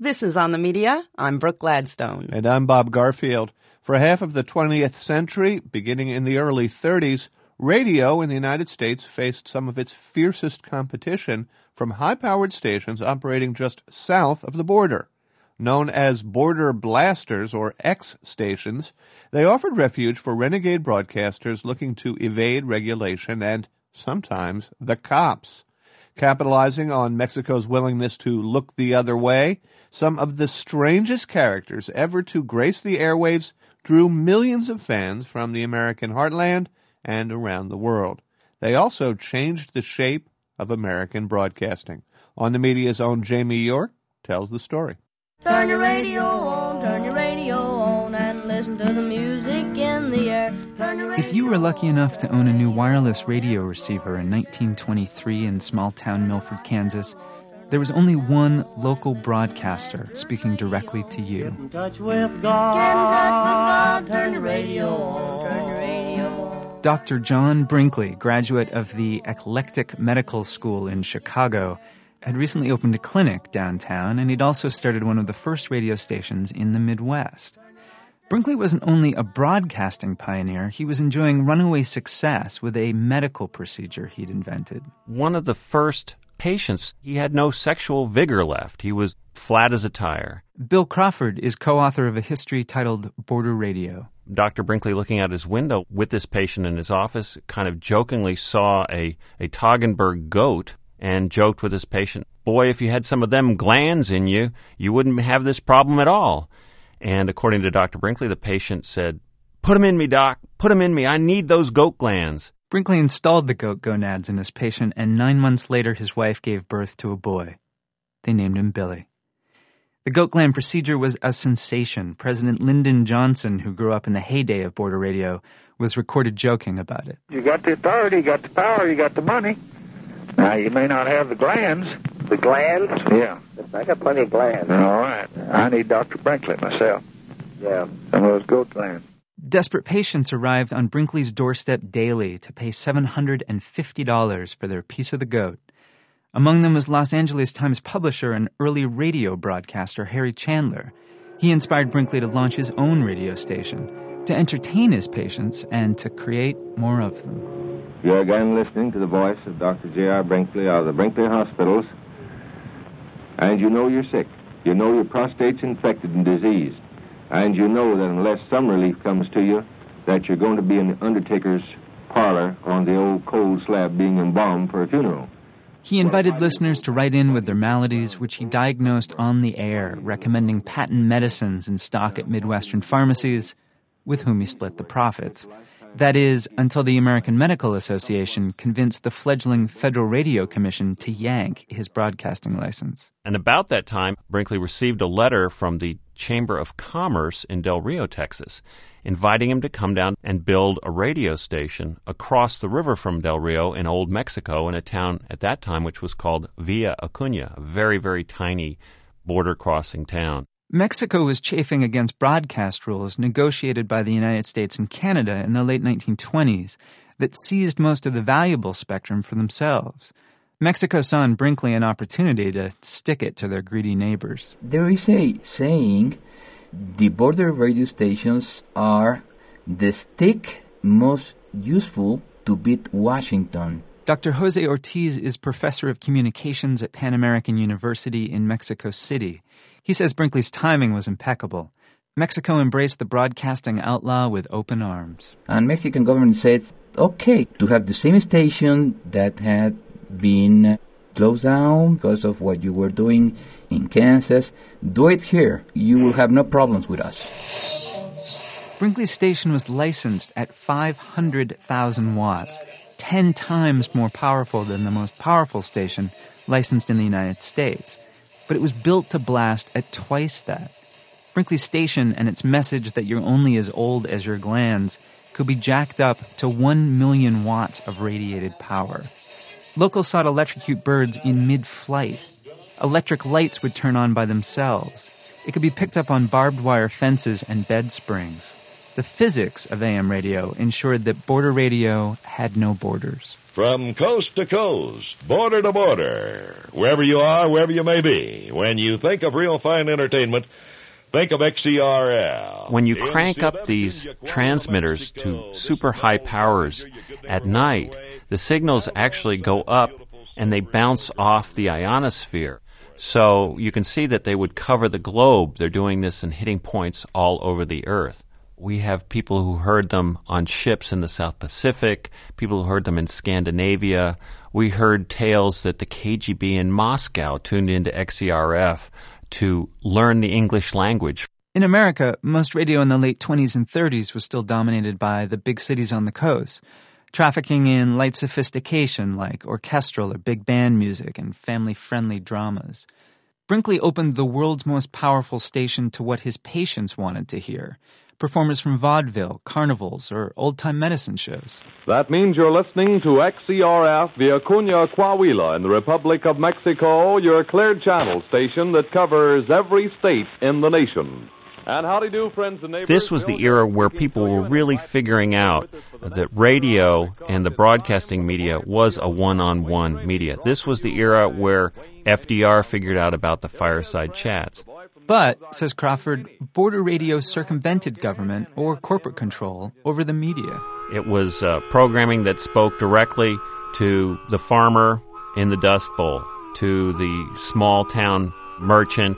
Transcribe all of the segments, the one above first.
This is On the Media. I'm Brooke Gladstone. And I'm Bob Garfield. For half of the 20th century, beginning in the early 30s, radio in the United States faced some of its fiercest competition from high-powered stations operating just south of the border. Known as border blasters, or X stations, they offered refuge for renegade broadcasters looking to evade regulation and, sometimes, the cops. Capitalizing on Mexico's willingness to look the other way, some of the strangest characters ever to grace the airwaves drew millions of fans from the American heartland and around the world. They also changed the shape of American broadcasting. On the Media's own Jamie York tells the story. Turn your radio on, and listen to the music in the air. If you were lucky enough to own a new wireless radio receiver in 1923 in small-town Milford, Kansas, there was only one local broadcaster speaking directly to you. Get in touch with God. Turn your radio on. Dr. John Brinkley, graduate of the Eclectic Medical School in Chicago, had recently opened a clinic downtown, and he'd also started one of the first radio stations in the Midwest. Brinkley wasn't only a broadcasting pioneer, he was enjoying runaway success with a medical procedure he'd invented. One of the first patients, he had no sexual vigor left. He was flat as a tire. Bill Crawford is co-author of a history titled Border Radio. Dr. Brinkley, looking out his window with this patient in his office, kind of jokingly saw a Toggenburg goat and joked with his patient, "Boy, if you had some of them glands in you, you wouldn't have this problem at all." And according to Dr. Brinkley, the patient said, "Put 'em in me, doc. Put 'em in me. I need those goat glands." Brinkley installed the goat gonads in his patient, and 9 months later his wife gave birth to a boy. They named him Billy. The goat gland procedure was a sensation. President Lyndon Johnson, who grew up in the heyday of border radio, was recorded joking about it. You got the authority, you got the power, you got the money. Now, you may not have the glands. The glands? Yeah. I got plenty of glands. All right. I need Dr. Brinkley myself. Yeah. Some of those goat glands. Desperate patients arrived on Brinkley's doorstep daily to pay $750 for their piece of the goat. Among them was Los Angeles Times publisher and early radio broadcaster Harry Chandler. He inspired Brinkley to launch his own radio station, to entertain his patients, and to create more of them. You're again listening to the voice of Dr. J.R. Brinkley of the Brinkley Hospitals. And you know you're sick. You know your prostate's infected and diseased. And you know that unless some relief comes to you, that you're going to be in the undertaker's parlor on the old cold slab being embalmed for a funeral. He invited listeners to write in with their maladies, which he diagnosed on the air, recommending patent medicines in stock at Midwestern pharmacies, with whom he split the profits. That is, until the American Medical Association convinced the fledgling Federal Radio Commission to yank his broadcasting license. And about that time, Brinkley received a letter from the Chamber of Commerce in Del Rio, Texas, inviting him to come down and build a radio station across the river from Del Rio in Old Mexico, in a town at that time which was called Villa Acuña, a very, very tiny border-crossing town. Mexico was chafing against broadcast rules negotiated by the United States and Canada in the late 1920s that seized most of the valuable spectrum for themselves. Mexico saw in Brinkley an opportunity to stick it to their greedy neighbors. There is a saying, the border radio stations are the stick most useful to beat Washington. Dr. Jose Ortiz is professor of communications at Pan American University in Mexico City. He says Brinkley's timing was impeccable. Mexico embraced the broadcasting outlaw with open arms. And Mexican government said, okay, to have the same station that had been closed down because of what you were doing in Kansas, do it here. You will have no problems with us. Brinkley's station was licensed at 500,000 watts, 10 times more powerful than the most powerful station licensed in the United States. But it was built to blast at twice that. Brinkley's station and its message that you're only as old as your glands could be jacked up to 1 million watts of radiated power. Locals sought electrocute birds in mid-flight. Electric lights would turn on by themselves. It could be picked up on barbed wire fences and bed springs. The physics of AM radio ensured that border radio had no borders. From coast to coast, border to border, wherever you are, wherever you may be, when you think of real fine entertainment, think of XCRL. When you crank up these transmitters to super high powers at night, the signals actually go up and they bounce off the ionosphere. So you can see that they would cover the globe. They're doing this and hitting points all over the Earth. We have people who heard them on ships in the South Pacific, people who heard them in Scandinavia. We heard tales that the KGB in Moscow tuned into XERF to learn the English language. In America, most radio in the late 20s and 30s was still dominated by the big cities on the coast, trafficking in light sophistication like orchestral or big band music and family-friendly dramas. Brinkley opened the world's most powerful station to what his patients wanted to hear. Performers from vaudeville, carnivals, or old-time medicine shows. That means you're listening to XERF via Cuna Coahuila in the Republic of Mexico, your cleared channel station that covers every state in the nation. And howdy do, friends and neighbors. This was the era where people were really figuring out that radio and the broadcasting media was a one-on-one media. This was the era where FDR figured out about the fireside chats. But, says Crawford, border radio circumvented government or corporate control over the media. It was programming that spoke directly to the farmer in the Dust Bowl, to the small-town merchant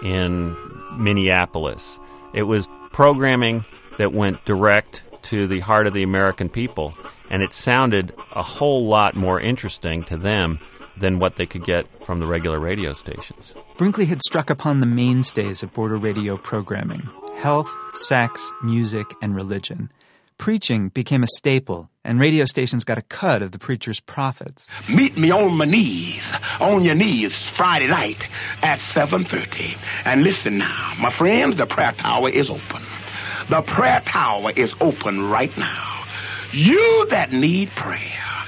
in Minneapolis. It was programming that went direct to the heart of the American people, and it sounded a whole lot more interesting to them than what they could get from the regular radio stations. Brinkley had struck upon the mainstays of border radio programming: health, sex, music, and religion. Preaching became a staple, and radio stations got a cut of the preacher's profits. Meet me on my knees, on your knees, Friday night at 7:30. And listen now, my friends, the prayer tower is open. The prayer tower is open right now. You that need prayer,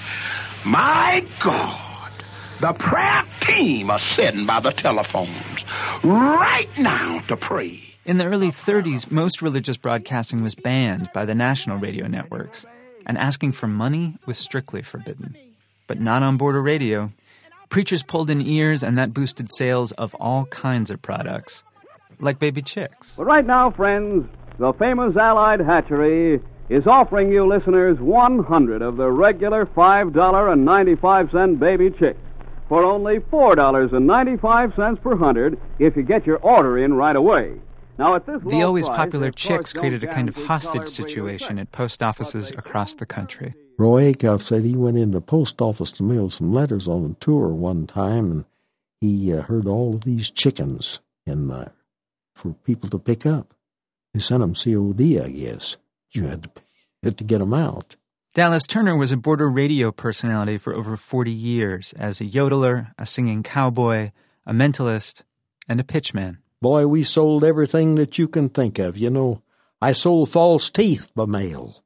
my God, the prayer team are sitting by the telephones right now to pray. In the early 30s, most religious broadcasting was banned by the national radio networks, and asking for money was strictly forbidden. But not on border radio. Preachers pulled in ears, and that boosted sales of all kinds of products, like baby chicks. But right now, friends, the famous Allied Hatchery is offering you listeners 100 of the regular $5.95 baby chicks for only $4.95 per 100 if you get your order in right away. Now, at this the always popular chicks created a kind of hostage situation at post offices across the country. Roy Acuff said he went into the post office to mail some letters on a tour one time, and he heard all of these chickens for people to pick up. They sent them COD, I guess. You had to get them out. Dallas Turner was a border radio personality for over 40 years as a yodeler, a singing cowboy, a mentalist, and a pitchman. Boy, we sold everything that you can think of. You know, I sold false teeth by mail,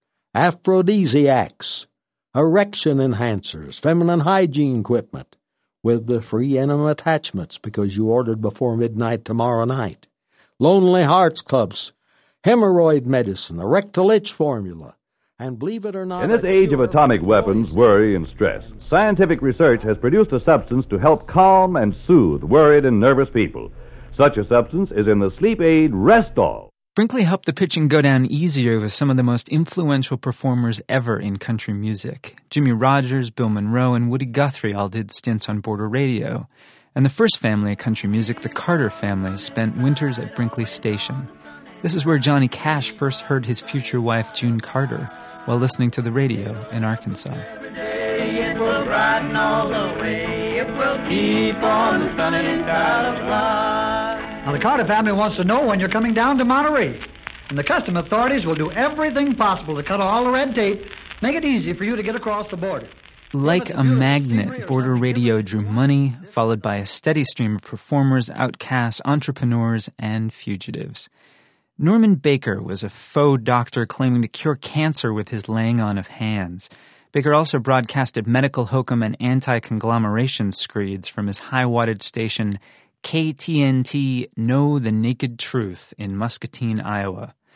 aphrodisiacs, erection enhancers, feminine hygiene equipment, with the free enema attachments because you ordered before midnight tomorrow night, Lonely Hearts Clubs, hemorrhoid medicine, erectile itch formula, and believe it or not... In this age of atomic weapons, worry, and stress, scientific research has produced a substance to help calm and soothe worried and nervous people. Such a substance is in the sleep aid Restall. Brinkley helped the pitching go down easier with some of the most influential performers ever in country music. Jimmy Rogers, Bill Monroe, and Woody Guthrie all did stints on border radio. And the first family of country music, the Carter family, spent winters at Brinkley Station. This is where Johnny Cash first heard his future wife, June Carter, while listening to the radio in Arkansas. Every day it will brighten all the way. It will keep on sunning inside of life. Now, the Carter family wants to know when you're coming down to Monterey. And the custom authorities will do everything possible to cut all the red tape, make it easy for you to get across the border. Like a magnet, border radio drew money, followed by a steady stream of performers, outcasts, entrepreneurs, and fugitives. Norman Baker was a faux doctor claiming to cure cancer with his laying on of hands. Baker also broadcasted medical hokum and anti-conglomeration screeds from his high-wattage station KTNT Know the Naked Truth in Muscatine, Iowa.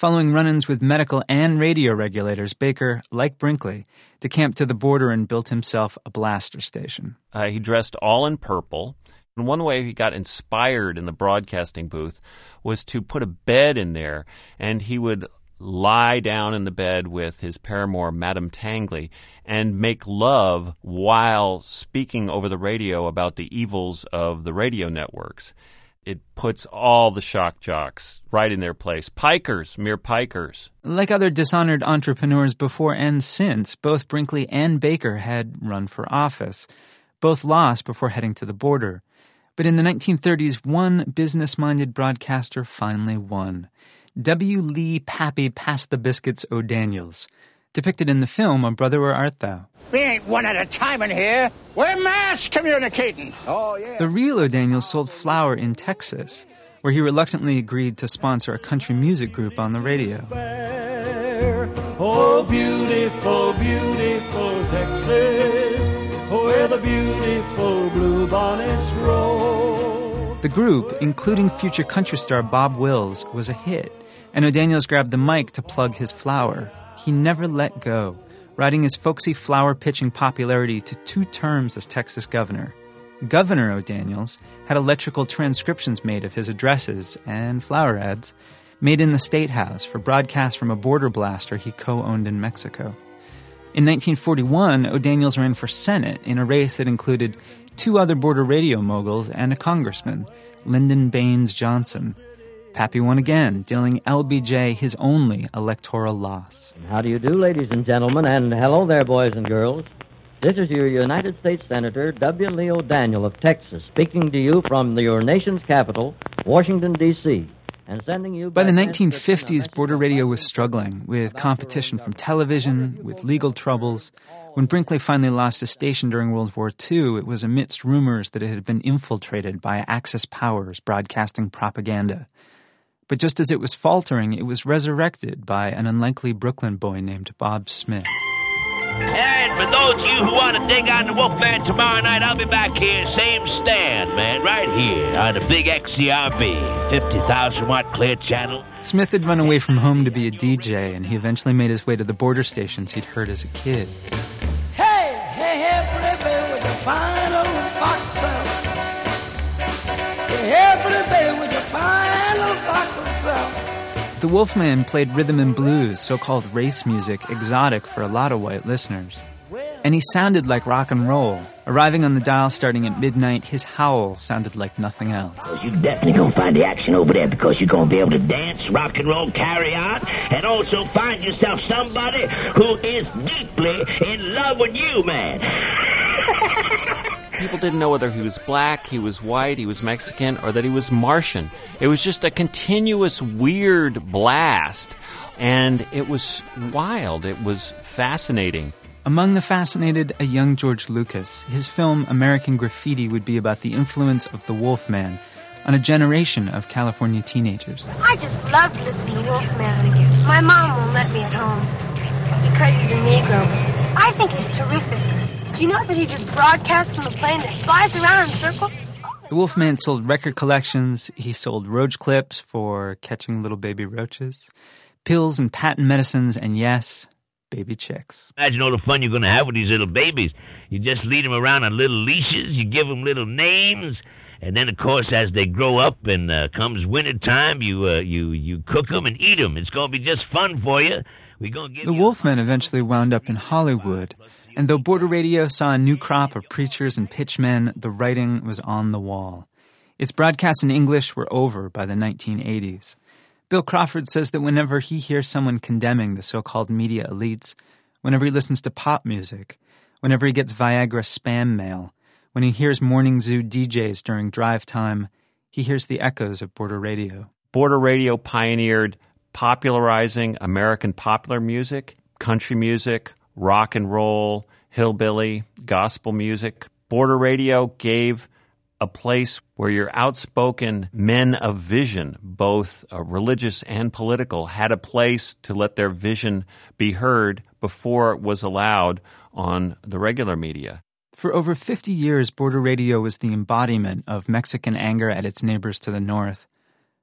Following run-ins with medical and radio regulators, Baker, like Brinkley, decamped to the border and built himself a blaster station. He dressed all in purple. And one way he got inspired in the broadcasting booth was to put a bed in there, and he would lie down in the bed with his paramour, Madame Tangley, and make love while speaking over the radio about the evils of the radio networks. It puts all the shock jocks right in their place. Pikers, mere pikers. Like other dishonored entrepreneurs before and since, both Brinkley and Baker had run for office. Both lost before heading to the border. But in the 1930s, one business-minded broadcaster finally won. W. Lee Pappy Pass the Biscuits O'Daniels. Depicted in the film, A Brother Where Art Thou? We ain't one at a time in here. We're mass communicating. Oh, yeah. The real O'Daniels sold flour in Texas, where he reluctantly agreed to sponsor a country music group on the radio. Oh, beautiful, beautiful Texas, where the beautiful bluebonnets roll. The group, including future country star Bob Wills, was a hit, and O'Daniels grabbed the mic to plug his flour. He never let go, riding his folksy flower-pitching popularity to 2 terms as Texas governor. Governor O'Daniels had electrical transcriptions made of his addresses and flower ads, made in the State House for broadcasts from a border blaster he co-owned in Mexico. In 1941, O'Daniels ran for Senate in a race that included 2 other border radio moguls and a congressman, Lyndon Baines Johnson. Pappy won again, dealing LBJ his only electoral loss. How do you do, ladies and gentlemen, and hello there, boys and girls. This is your United States Senator W. Lee O'Daniel of Texas, speaking to you from your nation's capital, Washington, D.C., and sending you... By the 1950s, border radio was struggling with competition from television, with legal troubles. When Brinkley finally lost a station during World War II, it was amidst rumors that it had been infiltrated by Axis powers broadcasting propaganda. But just as it was faltering, it was resurrected by an unlikely Brooklyn boy named Bob Smith. And for those of you who want to dig on the Wolfman tomorrow night, I'll be back here, same stand, man, right here on the big XCRB, 50,000-watt clear channel. Smith had run away from home to be a DJ, and he eventually made his way to the border stations he'd heard as a kid. Hey, hey, hey, baby, with your fine old fox sound. Hey, baby, with your fine old fox sound. The Wolfman played rhythm and blues, so-called race music, exotic for a lot of white listeners. And he sounded like rock and roll. Arriving on the dial starting at midnight, his howl sounded like nothing else. You definitely gonna find the action over there because you're gonna be able to dance, rock and roll, carry on, and also find yourself somebody who is deeply in love with you, man. People didn't know whether he was black, he was white, he was Mexican, or that he was Martian. It was just a continuous weird blast, and it was wild. It was fascinating. Among the fascinated, a young George Lucas. His film American Graffiti would be about the influence of the Wolfman on a generation of California teenagers. I just love to listen to Wolfman. My mom won't let me at home because he's a Negro. I think he's terrific. Do you know that he just broadcasts from a plane that flies around in circles? The Wolfman sold record collections. He sold roach clips for catching little baby roaches, pills and patent medicines, and yes, baby chicks. Imagine all the fun you're going to have with these little babies. You just lead them around on little leashes, you give them little names, and then, of course, as they grow up and comes winter time, you cook them and eat them. It's going to be just fun for you. The Wolfman eventually wound up in Hollywood, and though border radio saw a new crop of preachers and pitchmen, the writing was on the wall. Its broadcasts in English were over by the 1980s. Bill Crawford says that whenever he hears someone condemning the so-called media elites, whenever he listens to pop music, whenever he gets Viagra spam mail, when he hears morning zoo DJs during drive time, he hears the echoes of border radio. Border radio pioneered popularizing American popular music, country music, rock and roll, hillbilly, gospel music. Border radio gave a place where your outspoken men of vision, both religious and political, had a place to let their vision be heard before it was allowed on the regular media. For over 50 years, border radio was the embodiment of Mexican anger at its neighbors to the north.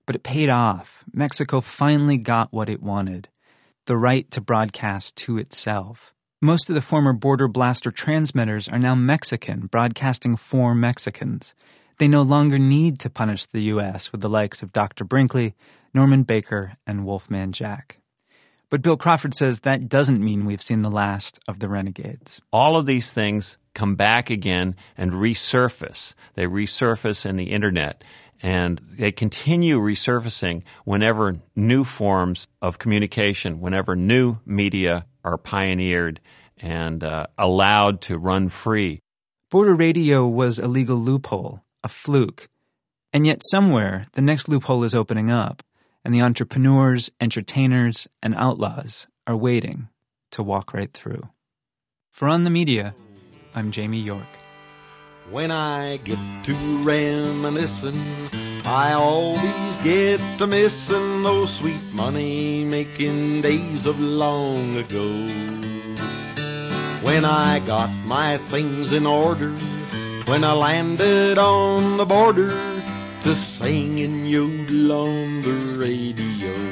But it paid off. Mexico finally got what it wanted, the right to broadcast to itself. Most of the former border blaster transmitters are now Mexican, broadcasting for Mexicans. They no longer need to punish the U.S. with the likes of Dr. Brinkley, Norman Baker, and Wolfman Jack. But Bill Crawford says that doesn't mean we've seen the last of the renegades. All of these things come back again and resurface. They resurface in the Internet, and they continue resurfacing whenever new forms of communication, whenever new media are pioneered and allowed to run free. Border radio was a legal loophole, a fluke. And yet somewhere, the next loophole is opening up, and the entrepreneurs, entertainers, and outlaws are waiting to walk right through. For On the Media, I'm Jamie York. When I get to reminiscing, I always get to missing those sweet money-making days of long ago. When I got my things in order, when I landed on the border to sing and yodel on the radio.